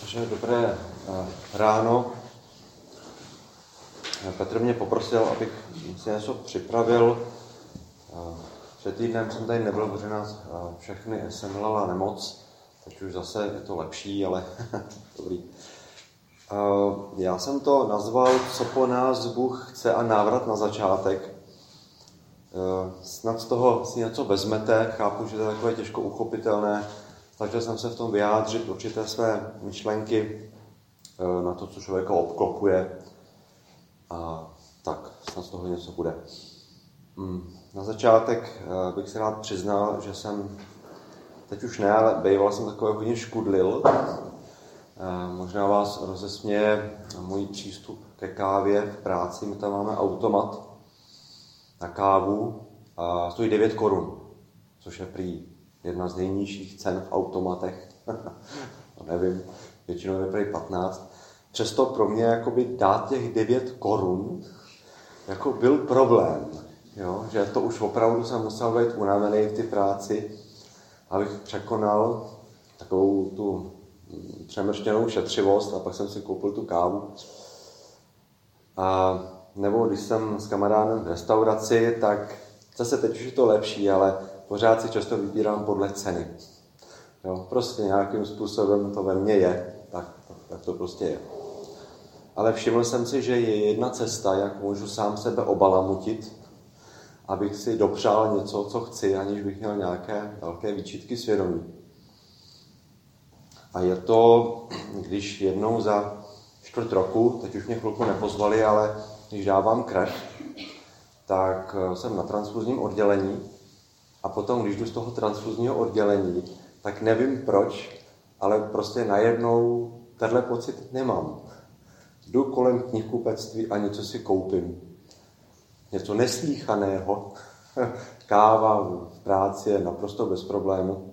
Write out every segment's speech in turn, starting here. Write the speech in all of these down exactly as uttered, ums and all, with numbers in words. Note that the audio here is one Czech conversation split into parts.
Takže dobré ráno. Petr mě poprosil, abych si něco připravil. Před týdnem jsem tady nebyl, protože nás všechny semlala nemoc. Teď už zase je to lepší, ale dobrý. Já jsem to nazval Co po nás Bůh chce a návrat na začátek. Snad z toho si něco vezmete, chápu, že to je takové těžko uchopitelné. Snažil jsem se v tom vyjádřit určité své myšlenky na to, co člověka obklopuje. A tak, snad z toho něco bude. Na začátek bych se rád přiznal, že jsem, teď už ne, ale býval jsem takový hodně škudlil. Možná vás rozesměje můj přístup ke kávě v práci. My tam máme automat na kávu a stojí devět korun, což je prý jedna z nejnižších cen v automatech. No, nevím, většinou je prý patnáct. Přesto pro mě jakoby dát těch devět korun jako byl problém. Jo? Že to už opravdu jsem musel být unavený v té práci, abych překonal takovou tu přemrštěnou šetřivost a pak jsem si koupil tu kávu. A nebo když jsem s kamarádem v restauraci, tak zase teď už je to lepší, ale pořád si často vybírám podle ceny. Jo, prostě nějakým způsobem to ve mně je, tak, tak, tak to prostě je. Ale všiml jsem si, že je jedna cesta, jak můžu sám sebe obalamutit, abych si dopřál něco, co chci, aniž bych měl nějaké velké výčitky svědomí. A je to, když jednou za čtvrt roku, teď už mě chvilku nepozvali, ale když dávám krev, tak jsem na transfuzním oddělení a potom, když jdu z toho transfuzního oddělení, tak nevím proč, ale prostě najednou tenhle pocit nemám. Jdu kolem knihkupectví a něco si koupím. Něco neslýchaného. Káva v práci je naprosto bez problému.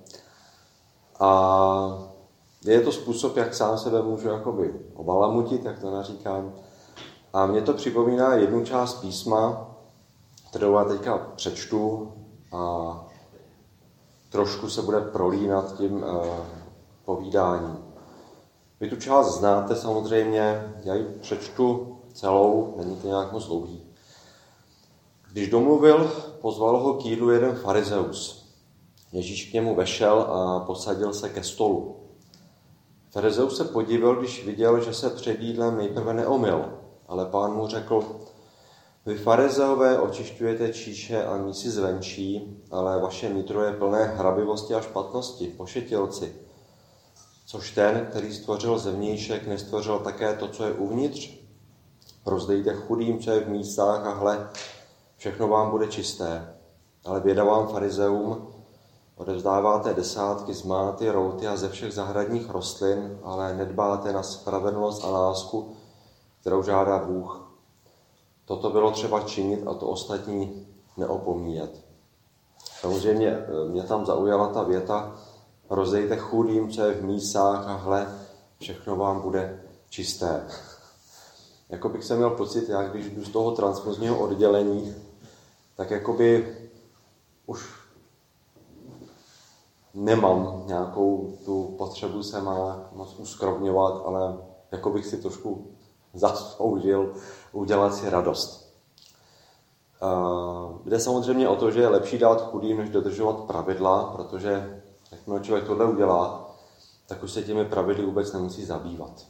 A je to způsob, jak sám sebe můžu jakoby obalamutit, jak to naříkám. A mě to připomíná jednu část písma, kterou já teďka přečtu a trošku se bude prolínat tím uh, povídáním. Vy tu část znáte samozřejmě, já ji přečtu celou, není to nějak moc dlouhý. Když domluvil, pozval ho k jídlu jeden farizeus. Ježíš k němu vešel a posadil se ke stolu. Farizeus se podivil, když viděl, že se před jídlem nejprve neomyl, ale pán mu řekl: Vy farizeové očišťujete číše a mísy zvenčí, ale vaše nitro je plné hrabivosti a špatnosti, pošetilci. Což ten, který stvořil zevnějšek, nestvořil také to, co je uvnitř? Rozdejte chudým, co je v mísách, a hle, všechno vám bude čisté. Ale běda vám, farizeum, odevzdáváte desátky z máty, routy a ze všech zahradních rostlin, ale nedbáte na spravedlnost a lásku, kterou žádá Bůh. Toto bylo třeba činit a to ostatní neopomíjet. Samozřejmě mě tam zaujala ta věta: rozdejte chudým, co je v mísách, a hle, všechno vám bude čisté. Jako bych se měl pocit, jak když jdu z toho transfuzního oddělení, tak jakoby už nemám nějakou tu potřebu se má moc uskrovňovat, ale jako bych si trošku zasloužil udělat si radost. Jde samozřejmě o to, že je lepší dát chudým, než dodržovat pravidla, protože jakmile člověk tohle udělá, tak už se těmi pravidly vůbec nemusí zabývat.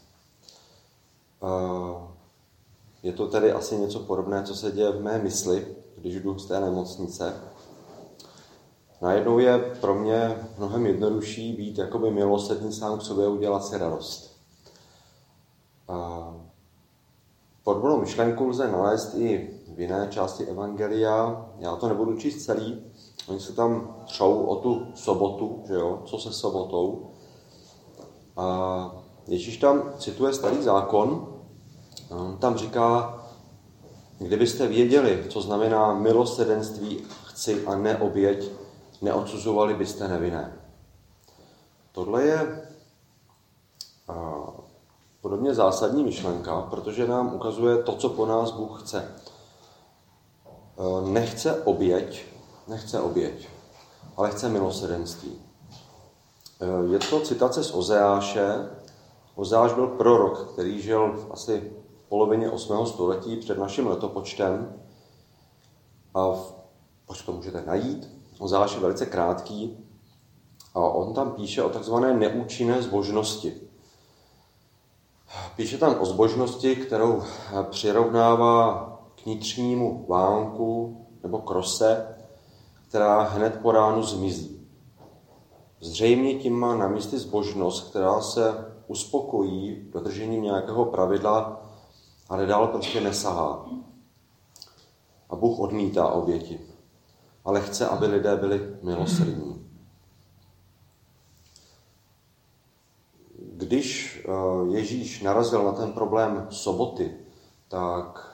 Je to tedy asi něco podobné, co se děje v mé mysli, když jdu z té nemocnice. Najednou je pro mě mnohem jednodušší být jakoby milosrdný sám k sobě a udělat si radost. Podobnou myšlenku lze nalézt i v jiné části evangelia. Já to nebudu číst celý. Oni se tam třou o tu sobotu, že jo, co se sobotou. A Ježíš tam cituje Starý zákon. On tam říká: Kdybyste věděli, co znamená milosrdenství chci a ne oběť, neodsuzovali byste nevinné. Tohle je a, podobně zásadní myšlenka, protože nám ukazuje to, co po nás Bůh chce. Nechce oběť, nechce oběť, ale chce milosrdenství. Je to citace z Ozeáše Ozáš byl prorok, který žil asi v polovině osmého století před naším letopočtem. A v, proč to můžete najít? Ozáš je velice krátký a on tam píše o takzvané neúčinné zbožnosti. Píše tam o zbožnosti, kterou přirovnává k vnitřnímu vánku nebo krose, která hned po ránu zmizí. Zřejmě tím má na mysli zbožnost, která se uspokojí dodržením nějakého pravidla, ale dál prostě nesahá. A Bůh odmítá oběti, ale chce, aby lidé byli milosrdní. Když Ježíš narazil na ten problém soboty, tak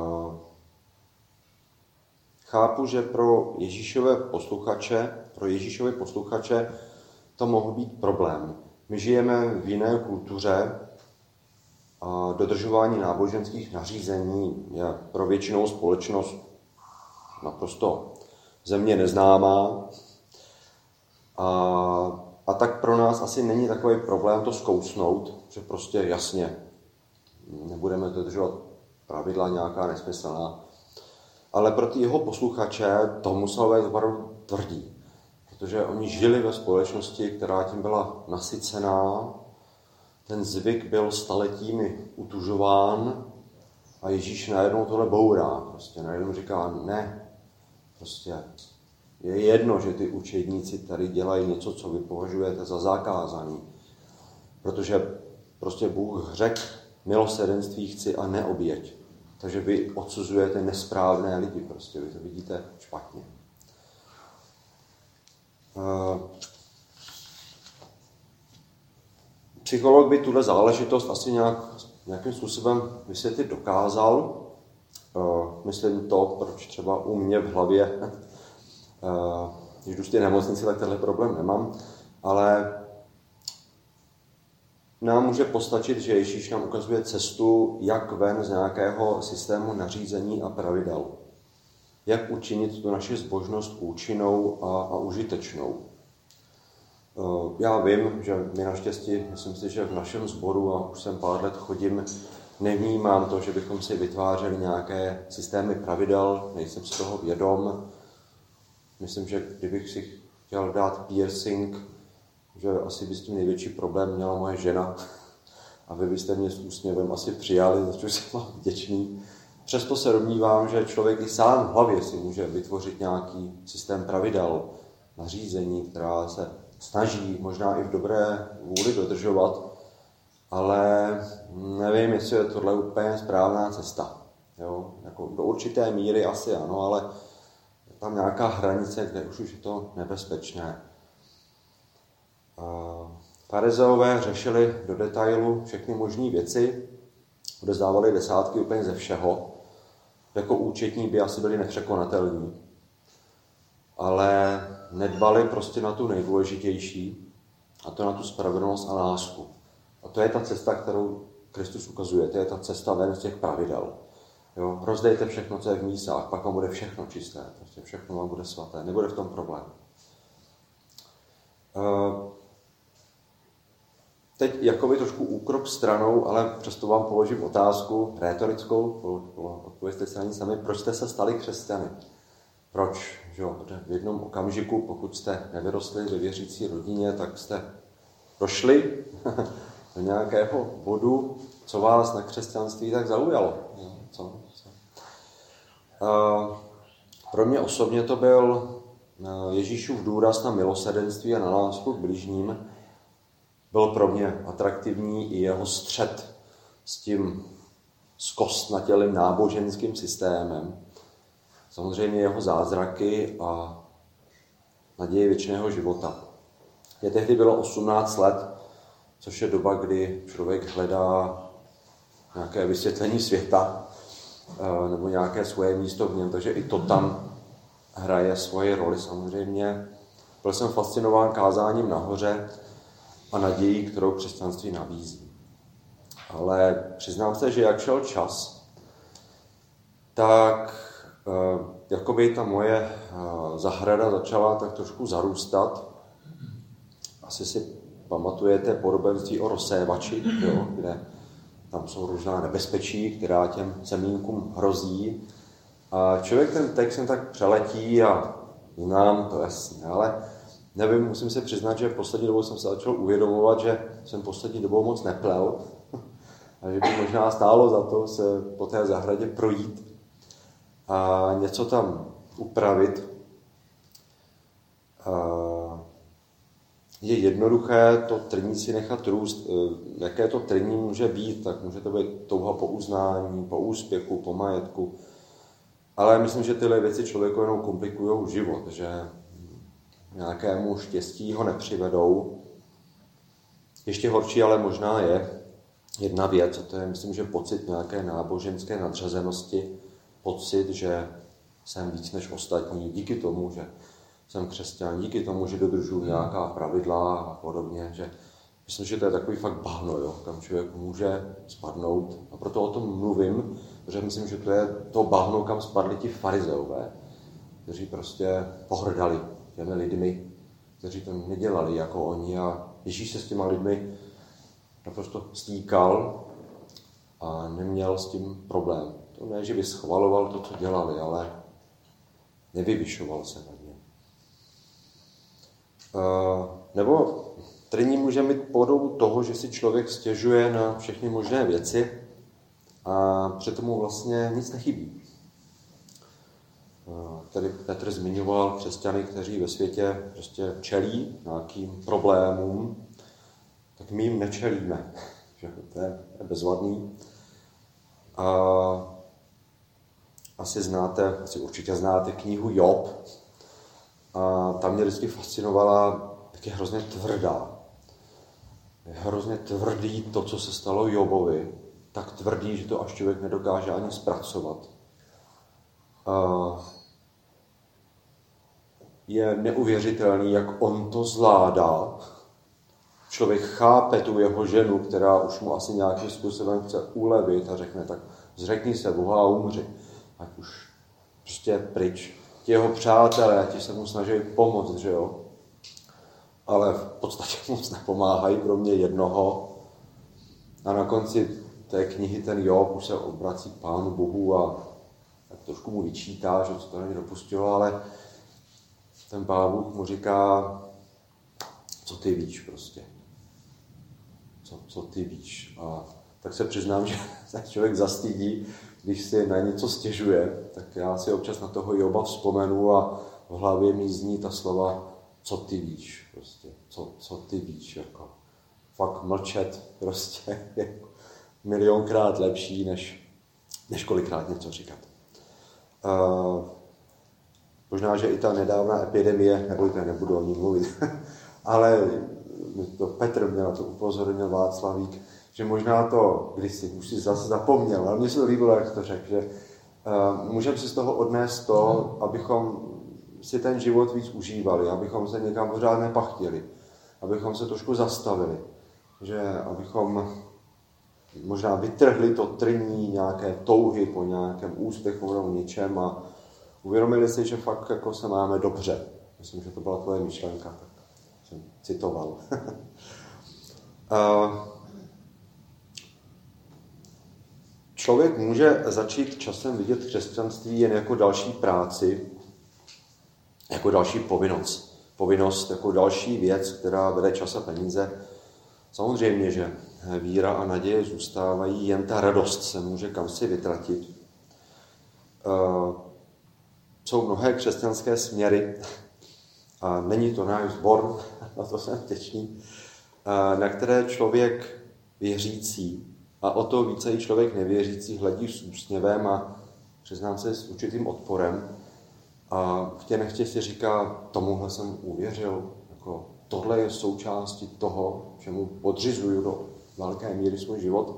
chápu, že pro Ježíšové posluchače, pro Ježíšové posluchače to mohl být problém. My žijeme v jiné kultuře a dodržování náboženských nařízení je pro většinou společnost naprosto země neznámá. A, a tak pro nás asi není takový problém to zkousnout, že prostě jasně nebudeme dodržovat pravidla nějaká nesmyslná. Ale pro ty jeho posluchače to muselo být opravdu tvrdý, protože oni žili ve společnosti, která tím byla nasycená, ten zvyk byl staletími utužován a Ježíš najednou tohle bourá. Prostě najednou říká, ne, prostě je jedno, že ty učedníci tady dělají něco, co vy považujete za zakázaný, protože prostě Bůh řekl, milosrdenství chci a ne oběť. Takže vy odsuzujete nesprávné lidi, prostě vy to vidíte špatně. Psycholog by tuhle záležitost asi nějak, nějakým způsobem vysvětlit dokázal. Myslím to, proč třeba u mě v hlavě, když jdu z té nemocnice, tak tenhle problém nemám, ale nám může postačit, že Ježíš nám ukazuje cestu, jak ven z nějakého systému nařízení a pravidel. Jak učinit tu naši zbožnost účinnou a, a užitečnou. Já vím, že my naštěstí, myslím si, že v našem sboru, a už jsem pár let chodím, nevnímám to, že bychom si vytvářeli nějaké systémy pravidel, nejsem z toho vědom. Myslím, že kdybych si chtěl dát piercing, že asi by s tím největší problém měla moje žena a vy byste mě s úsměvem asi přijali, za což jsem vám vděčný. Přesto se domnívám, že člověk i sám v hlavě si může vytvořit nějaký systém pravidel, nařízení, která se snaží možná i v dobré vůli dodržovat, ale nevím, jestli je tohle úplně správná cesta. Jo? Jako do určité míry asi ano, ale je tam nějaká hranice, kde už, už je to nebezpečné. Farizeové řešili do detailu všechny možné věci, odezdávali desátky úplně ze všeho. Jako účetní by asi byli nepřekonatelní. Ale nedbali prostě na tu nejdůležitější, a to na tu spravedlnost a lásku. A to je ta cesta, kterou Kristus ukazuje. To je ta cesta ven z těch pravidel. Jo? Rozdejte všechno, co je v mísách, pak vám bude všechno čisté. Prostě všechno vám bude svaté. Nebude v tom problém. Uh, Teď jakoby trošku úkrok stranou, ale přesto vám položím otázku rétorickou, odpovězte se ani sami, proč jste se stali křesťany? Proč? Že jo, v jednom okamžiku, pokud jste nevyrostli ve věřící rodině, tak jste došli do nějakého bodu, co vás na křesťanství tak zaujalo. Co? Co? Uh, pro mě osobně to byl Ježíšův důraz na milosrdenství a na lásku k bližním. Byl pro mě atraktivní i jeho střet s tím zkostnatělým náboženským systémem. Samozřejmě jeho zázraky a naděje věčného života. Mě tehdy bylo osmnáct let, což je doba, kdy člověk hledá nějaké vysvětlení světa nebo nějaké svoje místo v něm, takže i to tam hraje svoji roli samozřejmě. Byl jsem fascinován kázáním nahoře a nadějí, kterou křesťanství nabízí. Ale přiznám se, že jak šel čas, tak eh, jakoby ta moje eh, zahrada začala tak trošku zarůstat. Asi si pamatujete podobenství o rozsévači, jo, kde tam jsou různá nebezpečí, která těm semínkům hrozí. A člověk ten text jen tak přeletí a znám to jasně, ale nevím, musím se přiznat, že poslední dobou jsem se začal uvědomovat, že jsem poslední dobou moc neplel a že by možná stálo za to se po té zahradě projít a něco tam upravit. A je jednoduché to trní si nechat růst. Jaké to trní může být, tak může to být touha po uznání, po úspěchu, po majetku. Ale myslím, že tyhle věci člověku jenom komplikují život, že nějakému štěstí ho nepřivedou. Ještě horší ale možná je jedna věc, a to je, myslím, že pocit nějaké náboženské nadřazenosti, pocit, že jsem víc než ostatní, díky tomu, že jsem křesťan, díky tomu, že dodržuji nějaká pravidla a podobně, že myslím, že to je takový fakt bahno, jo, kam člověk může spadnout. A proto o tom mluvím, protože myslím, že to je to bahno, kam spadli ti farizeové, kteří prostě pohrdali těmi lidmi, kteří to nedělali jako oni a Ježíš se s těma lidmi naprosto stýkal a neměl s tím problém. To ne, že by schvaloval to, co dělali, ale nevyvyšoval se nad ně. Uh, nebo trní může mít podobu toho, že si člověk stěžuje na všechny možné věci a přitom mu vlastně nic nechybí. Uh, tady Petr zmiňoval křesťany, kteří ve světě prostě čelí nějakým problémům, tak my jim nečelíme. To je bezvadný. A asi znáte, asi určitě znáte knihu Job. A tam mě vždycky fascinovala, jak je hrozně tvrdá. Je hrozně tvrdý to, co se stalo Jobovi. Tak tvrdý, že to až člověk nedokáže ani zpracovat. A je neuvěřitelný, jak on to zvládá. Člověk chápe tu jeho ženu, která už mu asi nějakým způsobem chce ulevit a řekne, tak zřekni se Boha a umři. Ať už prostě pryč. Ti jeho přátelé, ti se mu snaží pomoct, že jo? Ale v podstatě moc nepomáhají, kromě jednoho. A na konci té knihy ten Job už se obrací k Pánu Bohu a trošku mu vyčítá, že se to není dopustilo, ale ten Pán Bůh mu říká, co ty víš prostě. Co, co ty víš. A tak se přiznám, že se člověk zastydí, když si na něco stěžuje, tak já si občas na toho Joba vzpomenu a v hlavě mi zní ta slova, co ty víš, prostě, co, co ty víš, jako fakt mlčet, prostě, jako milionkrát lepší, než, než kolikrát něco říkat. Uh, možná, že i ta nedávná epidemie, nebojte, nebudu o ní mluvit, ale to Petr mě na to upozornil, Václavík, že možná to, když si už si zase zapomněl, ale mně se to líbilo, jak to řekl, že uh, můžeme si z toho odnést to, abychom si ten život víc užívali, abychom se někam pořád nepachtili, abychom se trošku zastavili, že abychom možná vytrhli to trní nějaké touhy po nějakém úspěchu nebo něčem a uvědomili si, že fakt jako se máme dobře. Myslím, že to byla tvoje myšlenka, tak jsem citoval. uh, Člověk může začít časem vidět křesťanství jen jako další práci, jako další povinnost. Povinnost jako další věc, která vede čas a peníze. Samozřejmě, že víra a naděje zůstávají, jen ta radost se může kamsi vytratit. Jsou mnohé křesťanské směry, a není to náš sbor, na to jsem vděčný, na které člověk věřící, a o to více i člověk nevěřící hledí s úsměvem a přiznám se s určitým odporem. A chtě nechtě si říká, tomuhle jsem uvěřil, jako tohle je součástí toho, čemu podřizuju do velké míry svůj život.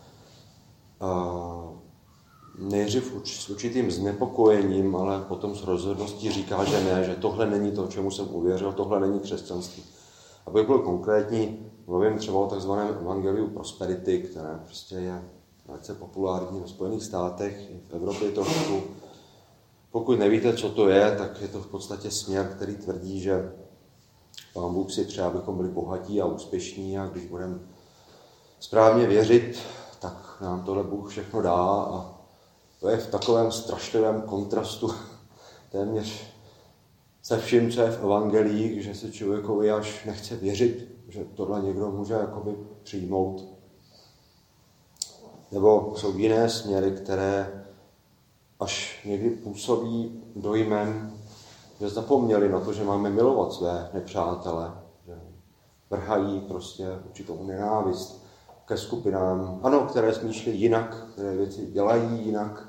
A nejdřív s určitým znepokojením, ale potom s rozhodností říká, že ne, že tohle není to, čemu jsem uvěřil, tohle není křesťanství. Abych byl konkrétní, mluvím třeba o takzvaném evangeliu prosperity, které prostě je velice populární ve Spojených státech, i v Evropě trošku. Pokud nevíte, co to je, tak je to v podstatě směr, který tvrdí, že Pán Bůh si přeje, abychom byli bohatí a úspěšní a když budeme správně věřit, tak nám tohle Bůh všechno dá a to je v takovém strašlivém kontrastu téměř se vším, co je v evangelích, že se člověkovi až nechce věřit, že tohle někdo může jakoby přijmout. Nebo jsou jiné směry, které až někdy působí dojmem, že zapomněli na to, že máme milovat své nepřátele, že vrhají prostě určitou nenávist ke skupinám, ano, které smýšlí jinak, které věci dělají jinak.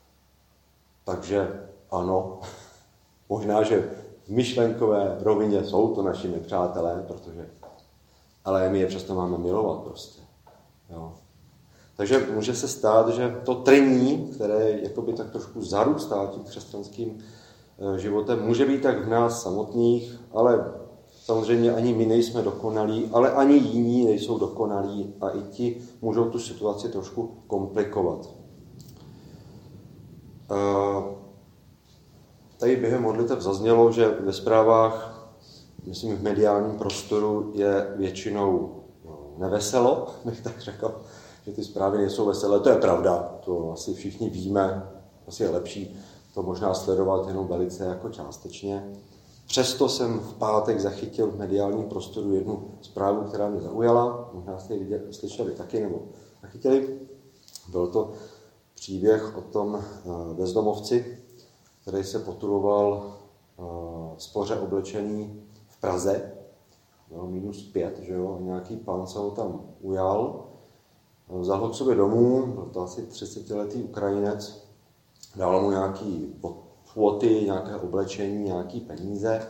Takže ano, možná, že v myšlenkové rovině jsou to naši nepřátelé, protože, ale my je přesto máme milovat prostě. Jo. Takže může se stát, že to trní, které jakoby tak trošku zarůstá tím křesťanským životem, může být tak v nás samotných, ale samozřejmě ani my nejsme dokonalí, ale ani jiní nejsou dokonalí a i ti můžou tu situaci trošku komplikovat. Tady během modlitev zaznělo, že ve zprávách, myslím v mediálním prostoru, je většinou neveselo, bych tak řekl, že ty zprávy nejsou veselé. To je pravda, to asi všichni víme, asi je lepší to možná sledovat jenom velice jako částečně. Přesto jsem v pátek zachytil v mediálním prostoru jednu zprávu, která mě zaujala, možná jste ji viděli, slyšeli taky, nebo zachytili. Byl to příběh o tom bezdomovci, který se potuloval spoře oblečený v Praze, bylo minus pět, že jo, a nějaký pán se ho tam ujal, vzal ho k sobě domů, byl to asi třicetiletý Ukrajinec, dal mu nějaký boty, nějaké oblečení, nějaký peníze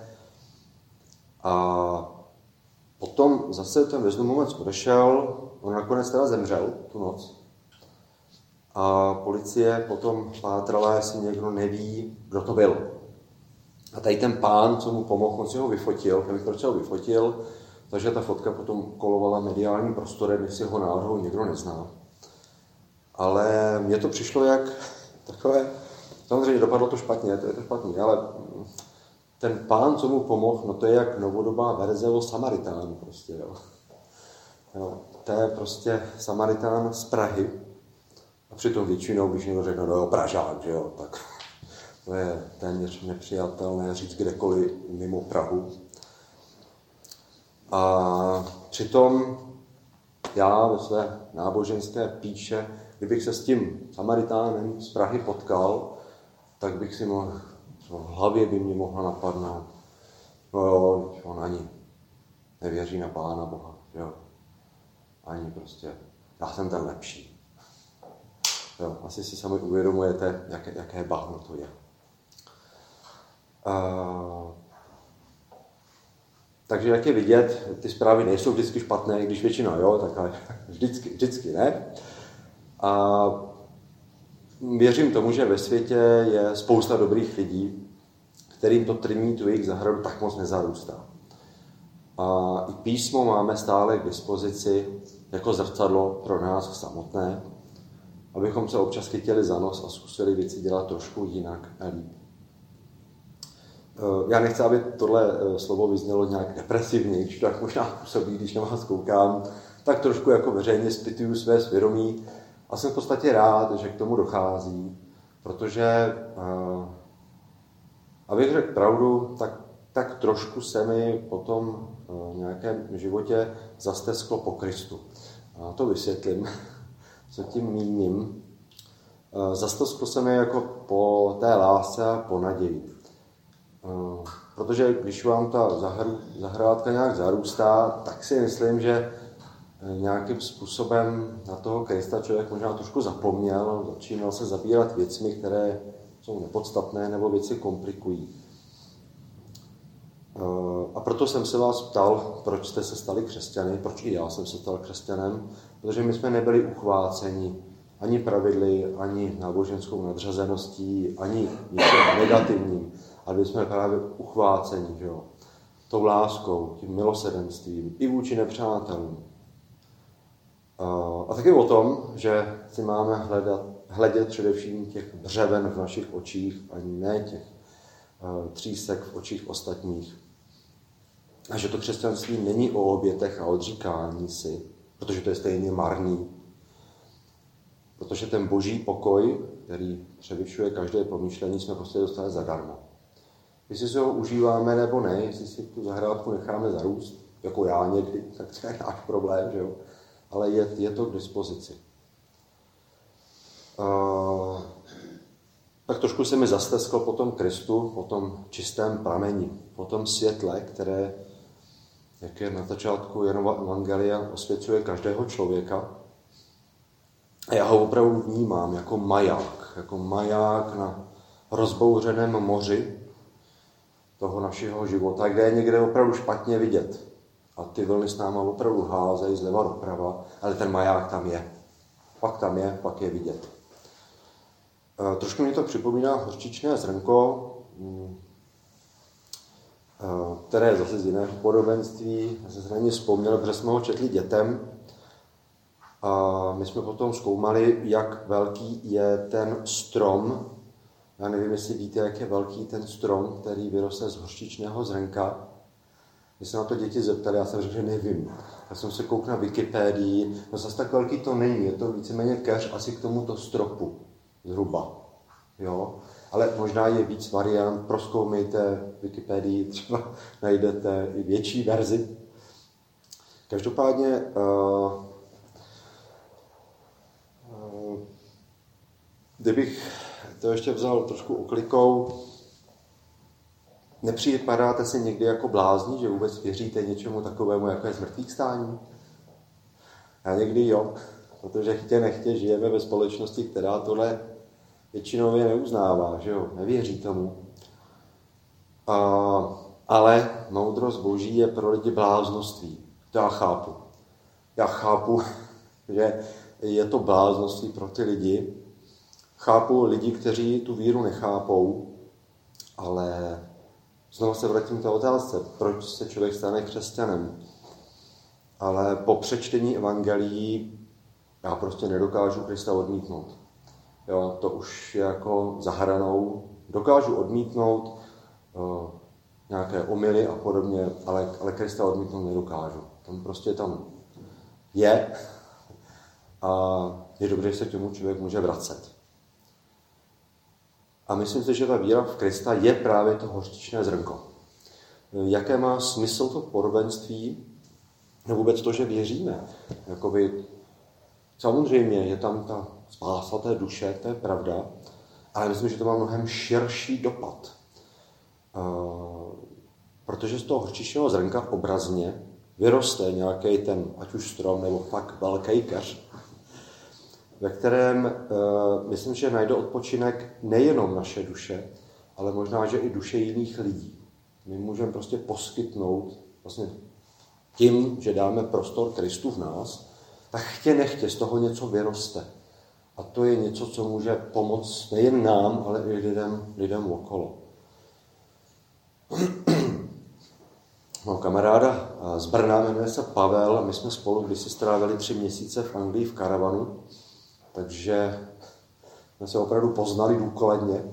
a potom zase ten bezdomovec odešel, on nakonec teda zemřel tu noc. A policie potom pátrala, jestli někdo neví, kdo to byl. A tady ten pán, co mu pomohl, on si ho vyfotil, nevím, proč ho vyfotil, takže ta fotka potom kolovala mediálním prostorem, jestli ho náhodou někdo nezná. Ale mně to přišlo jak takové, samozřejmě dopadlo to špatně, to je to špatně, ale ten pán, co mu pomohl, no to je jak novodobá verze o Samaritánu prostě, jo. Jo, to je prostě Samaritán z Prahy. A přitom většinou, když někdo řekne, no jo, Pražák, že jo, tak to je téměř nepřijatelné říct kdekoliv mimo Prahu. A přitom já ve své náboženské píše, kdybych se s tím Samaritánem z Prahy potkal, tak bych si mohl, v hlavě by mě mohla napadnout, no jo, on ani nevěří na Pána Boha, jo, ani prostě, já jsem ten lepší. Jo, asi si sami uvědomujete, jaké, jaké bahno to je. Uh, takže jak je vidět, ty zprávy nejsou vždycky špatné, i když většina, jo, tak ale vždycky, vždycky ne. A věřím tomu, že ve světě je spousta dobrých lidí, kterým to trní tu jejich zahradu tak moc nezarůstá. A i písmo máme stále k dispozici jako zrcadlo pro nás samotné, abychom se občas chytili za nos a zkusili věci dělat trošku jinak a líp. Já nechci, aby tohle slovo vyznělo nějak depresivně, když to tak možná působí, když na vás koukám, tak trošku jako veřejně zpytuju své svědomí a jsem v podstatě rád, že k tomu dochází, protože, abych řekl pravdu, tak, tak trošku se mi po tom nějakém životě zastesklo po Kristu. A to vysvětlím, co tím míním. Zastesklo se mi jako po té lásce a po naději. Protože když vám ta zahrádka nějak zarůstá, tak si myslím, že nějakým způsobem na toho Krista člověk možná trošku zapomněl, začínal se zabírat věcmi, které jsou nepodstatné nebo věci komplikují. A proto jsem se vás ptal, proč jste se stali křesťany, proč i já jsem se stal křesťanem, protože my jsme nebyli uchváceni ani pravidly, ani náboženskou nadřazeností, ani ničím negativním, ale my jsme právě uchváceni, že jo, tou láskou, tím milosrdenstvím i vůči nepřátelům. A taky o tom, že si máme hledat, hledět především těch břeven v našich očích, ani ne těch třísek v očích ostatních. A že to křesťanství není o obětech a odříkání si, protože to je stejně marný. Protože ten boží pokoj, který převyšuje každé pomýšlení, jsme prostě dostali zadarmo. Jestli si ho užíváme nebo ne, jestli si tu zahrádku necháme zarůst, jako já někdy, tak to je náš problém, že jo? Ale je, je to k dispozici. Uh, tak trošku se mi zastesklo po tom Kristu, po tom čistém prameni, po tom světle, které, jak je na začátku Janova evangelia, osvěcuje každého člověka. A já ho opravdu vnímám jako maják, jako maják na rozbouřeném moři toho našeho života, kde je někde opravdu špatně vidět. A ty vlny s náma opravdu házejí zleva doprava, ale ten maják tam je. Pak tam je, pak je vidět. E, trošku mě to připomíná hořčičné zrnko, e, které je zase z jiného podobenství. Já jsem se na ně vzpomněl, protože jsme ho četli dětem. A my jsme potom zkoumali, jak velký je ten strom. Já nevím, jestli víte, jak je velký ten strom, který vyroste z hořčičného zrnka. Když se na to děti zeptali, já jsem řekl, že nevím. Já jsem se koukl na Wikipedii, no zase tak velký to není, je to víceméně keř asi k tomuto stropu, zhruba. Jo? Ale možná je víc variant, prozkoumejte Wikipedii, třeba najdete i větší verzi. Každopádně uh, uh, kdybych to ještě vzal trošku oklikou, nepřipadáte si někdy jako blázni, že vůbec věříte něčemu takovému, jako je zmrtvých stání? Já někdy jo, protože chtě nechtě žijeme ve společnosti, která tohle většinově neuznává, že jo, nevěří tomu. A, ale moudrost Boží je pro lidi bláznoství. To já chápu. Já chápu, že je to bláznoství pro ty lidi. Chápu lidi, kteří tu víru nechápou, ale znovu se vrátím k té otázce, proč se člověk stane křesťanem. Ale po přečtení evangelií já prostě nedokážu Krista odmítnout. Jo, to už je jako za hranou. Dokážu odmítnout uh, nějaké omyly a podobně, ale, ale Krista odmítnout nedokážu. Tam prostě tam je a je dobře, že se k tomu člověk může vracet. A myslím si, že ta víra v Krista je právě to hořčičné zrnko. Jaké má smysl to podobenství? No vůbec to, že věříme. Jakoby, samozřejmě je tam ta spása té duše, to je pravda, ale myslím, že to má mnohem širší dopad. Uh, protože z toho hořčičného zrnka obrazně vyroste nějaký ten, ať už strom, nebo fakt velký keř, ve kterém uh, myslím, že najde odpočinek nejenom naše duše, ale možná, že i duše jiných lidí. My můžeme prostě poskytnout vlastně tím, že dáme prostor Kristu v nás, tak chtě nechtě z toho něco vyroste. A to je něco, co může pomoct nejen nám, ale i lidem, lidem okolo. Mám kamaráda z Brna, jmenuje se Pavel, a my jsme spolu kdysi strávili tři měsíce v Anglii v karavanu, takže jsme se opravdu poznali důkladně.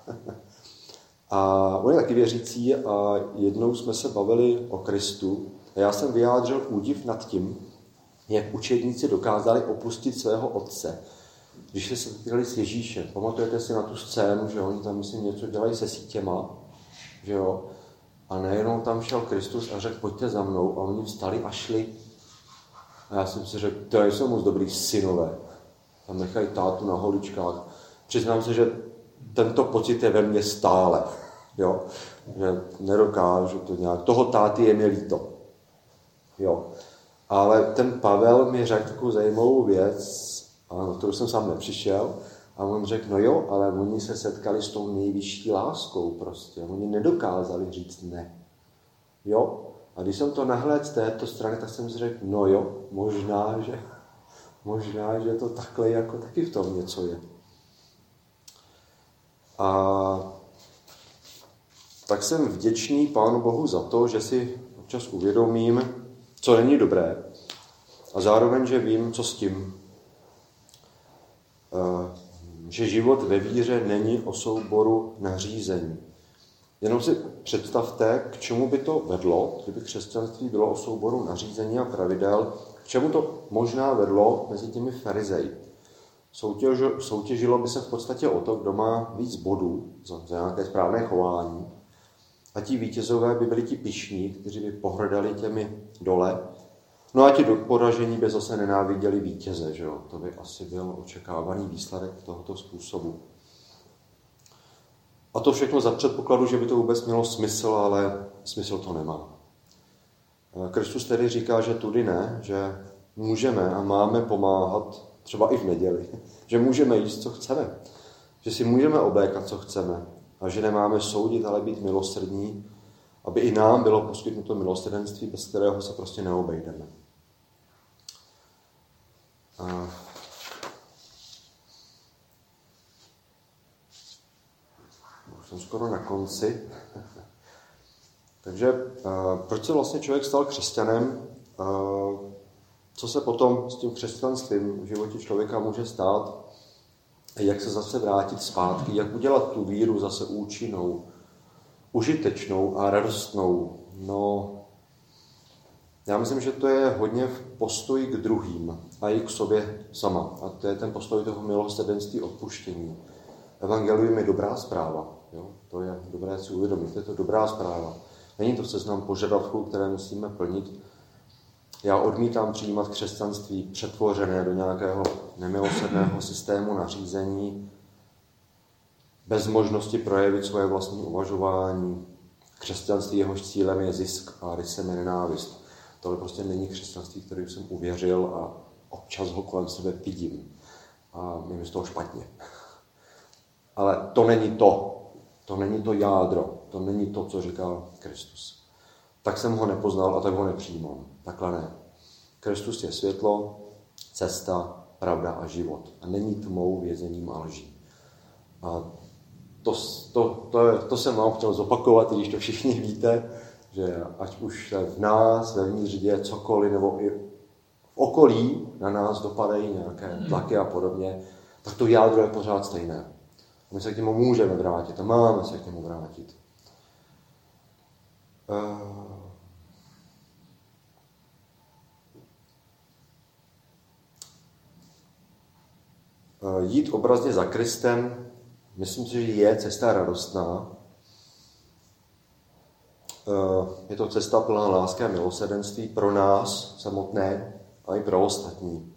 A on je taky věřící a jednou jsme se bavili o Kristu a já jsem vyjádřil údiv nad tím, jak učedníci dokázali opustit svého otce, když se setkali s Ježíšem. Pamatujete si na tu scénu, že oni tam myslím něco dělají se sítěma, že jo? A nejenom tam šel Kristus a řekl, pojďte za mnou, a oni vstali a šli. A já jsem si řekl, to jsou moc dobrý synové. Tam nechají tátu na holičkách. Přiznám se, že tento pocit je ve mně stále. Jo? Že nedokážu to nějak. Toho táty je mi líto. Jo. Ale ten Pavel mi řekl takovou zajímavou věc, a na kterou jsem sám nepřišel, a on řekl, no jo, ale oni se setkali s tou nejvyšší láskou prostě. Oni nedokázali říct ne. Jo? A když jsem to nahlédl z této strany, tak jsem si řekl, no jo, možná, že, možná, že to takhle jako taky v tom něco je. A tak jsem vděčný Pánu Bohu za to, že si občas uvědomím, co není dobré, a zároveň, že vím, co s tím. Že život ve víře není o souboru nařízení. Jenom si představte, k čemu by to vedlo, kdyby křesťanství bylo o souboru nařízení a pravidel, k čemu to možná vedlo mezi těmi farizeji. Soutěžilo, soutěžilo by se v podstatě o to, kdo má víc bodů za, za nějaké správné chování. A ti vítězové by byli ti pyšní, kteří by pohrdali těmi dole. No a ti do poražení by zase nenáviděli vítěze, že jo? To by asi byl očekávaný výsledek tohoto způsobu. A to všechno za předpokladu, že by to vůbec mělo smysl, ale smysl to nemá. Kristus tedy říká, že tudy ne, že můžeme a máme pomáhat třeba i v neděli, že můžeme jíst, co chceme, že si můžeme oblékat, co chceme a že nemáme soudit, ale být milosrdní, aby i nám bylo poskytnuto milosrdenství, bez kterého se prostě neobejdeme. A už jsem skoro na konci. Takže proč se vlastně člověk stal křesťanem? Co se potom s tím křesťanstvím v životě člověka může stát? Jak se zase vrátit zpátky? Jak udělat tu víru zase účinnou, užitečnou a radostnou? No, já myslím, že to je hodně v postoji k druhým a i k sobě sama. A to je ten postoj toho milosrdenství, odpuštění. Evangelium je dobrá zpráva. Jo? To je dobré si uvědomit. Je to dobrá zpráva. Není to seznam požadavků, které musíme plnit. Já odmítám přijímat křesťanství přetvořené do nějakého nemilosrdného systému nařízení, bez možnosti projevit svoje vlastní uvažování. Křesťanství, jehož cílem je zisk a rysem je nenávist. Tohle prostě není křesťanství, kterým jsem uvěřil a občas ho kolem sebe vidím. A je mi z toho špatně. Ale to není to. To není to jádro. To není to, co říká Kristus. Tak jsem ho nepoznal a tak ho nepřijímám. Takhle ne. Kristus je světlo, cesta, pravda a život. A není tmou, vězením a lží. A to, to, to, to jsem vám chtěl zopakovat, když to všichni víte, že ať už v nás, vevnitř děje cokoliv, nebo i v okolí na nás dopadají nějaké tlaky a podobně, tak to jádro je pořád stejné. A my se k němu můžeme vrátit a máme se k němu vrátit. Jít obrazně za Kristem, myslím si, že je cesta radostná. Je to cesta plná lásky a milosrdenství pro nás samotné a i pro ostatní.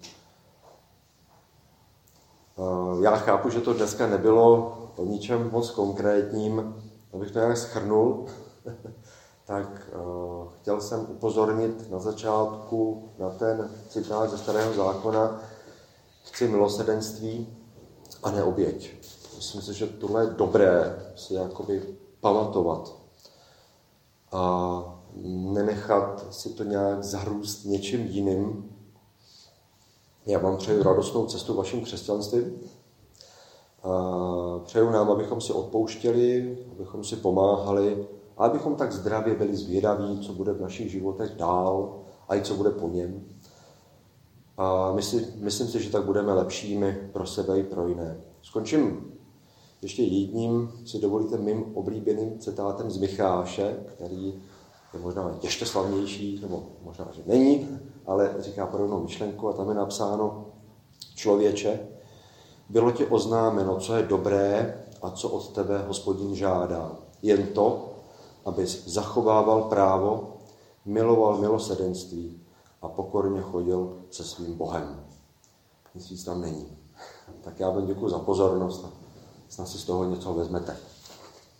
Já chápu, že to dneska nebylo o ničem moc konkrétním, abych to nějak shrnul, tak chtěl jsem upozornit na začátku na ten citát ze Starého zákona: chci milosrdenství a ne oběť. Myslím si, že tohle je dobré si jakoby pamatovat a nenechat si to nějak zahrůst něčím jiným. Já vám přeju radostnou cestu vaším křesťanstvím. A přeju nám, abychom si odpouštěli, abychom si pomáhali a abychom tak zdravě byli zvědaví, co bude v našich životech dál a i co bude po něm. A myslím, myslím si, že tak budeme lepšími pro sebe i pro jiné. Skončím ještě jedním, si dovolíte, mým oblíbeným citátem z Micháše, který je možná ještě slavnější, nebo možná, že není, ale říká podobnou myšlenku a tam je napsáno: člověče, bylo ti oznámeno, co je dobré a co od tebe Hospodin žádá. Jen to, abys zachovával právo, miloval milosrdenství a pokorně chodil se svým Bohem. Nic víc tam není. Tak já vám děkuji za pozornost a snad si z toho něco vezmete.